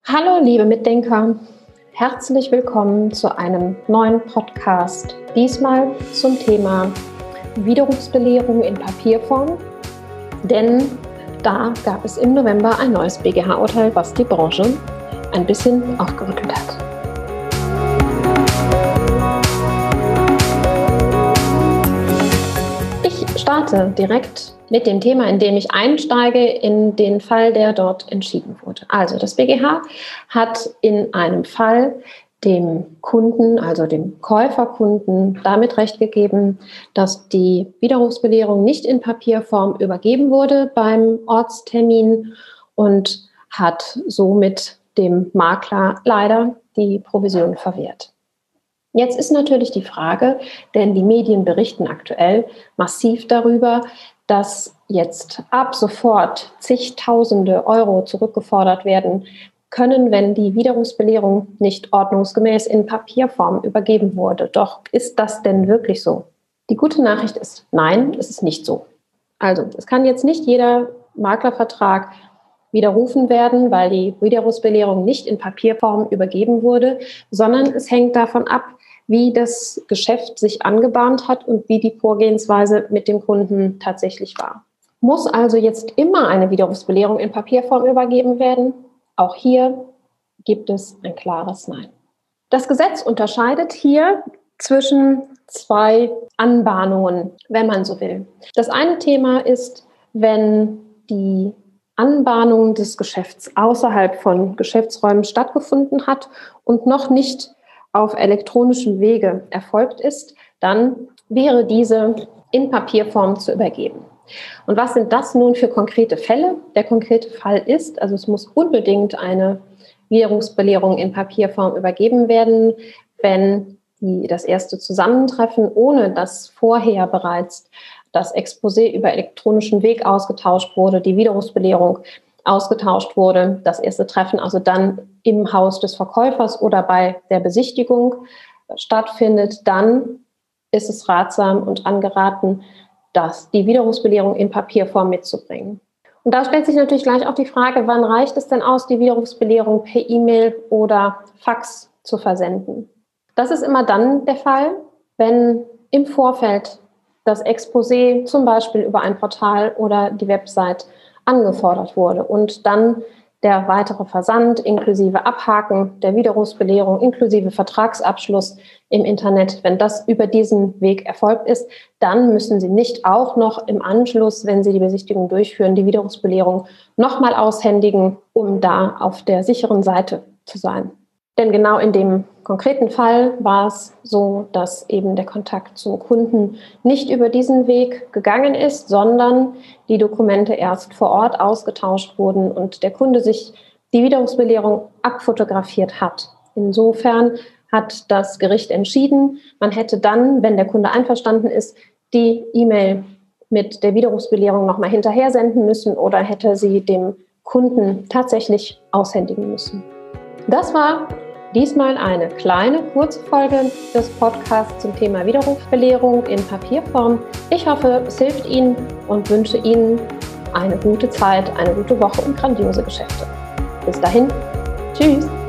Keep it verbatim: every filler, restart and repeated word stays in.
Hallo liebe Mitdenker, herzlich willkommen zu einem neuen Podcast, diesmal zum Thema Widerrufsbelehrung in Papierform, denn da gab es im November ein neues B G H-Urteil, was die Branche ein bisschen aufgerüttelt hat. Ich starte direkt mit dem Thema, in dem ich einsteige, in den Fall, der dort entschieden wurde. Also das B G H hat in einem Fall dem Kunden, also dem Käuferkunden, damit Recht gegeben, dass die Widerrufsbelehrung nicht in Papierform übergeben wurde beim Ortstermin und hat somit dem Makler leider die Provision verwehrt. Jetzt ist natürlich die Frage, denn die Medien berichten aktuell massiv darüber, dass jetzt ab sofort zigtausende Euro zurückgefordert werden können, wenn die Widerrufsbelehrung nicht ordnungsgemäß in Papierform übergeben wurde. Doch ist das denn wirklich so? Die gute Nachricht ist, nein, es ist nicht so. Also es kann jetzt nicht jeder Maklervertrag widerrufen werden, weil die Widerrufsbelehrung nicht in Papierform übergeben wurde, sondern es hängt davon ab, wie das Geschäft sich angebahnt hat und wie die Vorgehensweise mit dem Kunden tatsächlich war. Muss also jetzt immer eine Widerrufsbelehrung in Papierform übergeben werden? Auch hier gibt es ein klares Nein. Das Gesetz unterscheidet hier zwischen zwei Anbahnungen, wenn man so will. Das eine Thema ist, wenn die Anbahnung des Geschäfts außerhalb von Geschäftsräumen stattgefunden hat und noch nicht auf elektronischem Wege erfolgt ist, dann wäre diese in Papierform zu übergeben. Und was sind das nun für konkrete Fälle? Der konkrete Fall ist, also es muss unbedingt eine Widerrufsbelehrung in Papierform übergeben werden, wenn die, das erste Zusammentreffen, ohne dass vorher bereits das Exposé über elektronischen Weg ausgetauscht wurde, die Widerrufsbelehrung ausgetauscht wurde, das erste Treffen also dann im Haus des Verkäufers oder bei der Besichtigung stattfindet, dann ist es ratsam und angeraten, dass die Widerrufsbelehrung in Papierform mitzubringen. Und da stellt sich natürlich gleich auch die Frage, wann reicht es denn aus, die Widerrufsbelehrung per E-Mail oder Fax zu versenden? Das ist immer dann der Fall, wenn im Vorfeld das Exposé zum Beispiel über ein Portal oder die Website angefordert wurde und dann der weitere Versand inklusive Abhaken der Widerrufsbelehrung inklusive Vertragsabschluss im Internet, wenn das über diesen Weg erfolgt ist, dann müssen Sie nicht auch noch im Anschluss, wenn Sie die Besichtigung durchführen, die Widerrufsbelehrung nochmal aushändigen, um da auf der sicheren Seite zu sein. Denn genau in dem konkreten Fall war es so, dass eben der Kontakt zum Kunden nicht über diesen Weg gegangen ist, sondern die Dokumente erst vor Ort ausgetauscht wurden und der Kunde sich die Widerrufsbelehrung abfotografiert hat. Insofern hat das Gericht entschieden, man hätte dann, wenn der Kunde einverstanden ist, die E-Mail mit der Widerrufsbelehrung nochmal hinterher senden müssen oder hätte sie dem Kunden tatsächlich aushändigen müssen. Das war diesmal eine kleine, kurze Folge des Podcasts zum Thema Widerrufsbelehrung in Papierform. Ich hoffe, es hilft Ihnen und wünsche Ihnen eine gute Zeit, eine gute Woche und grandiose Geschäfte. Bis dahin, tschüss!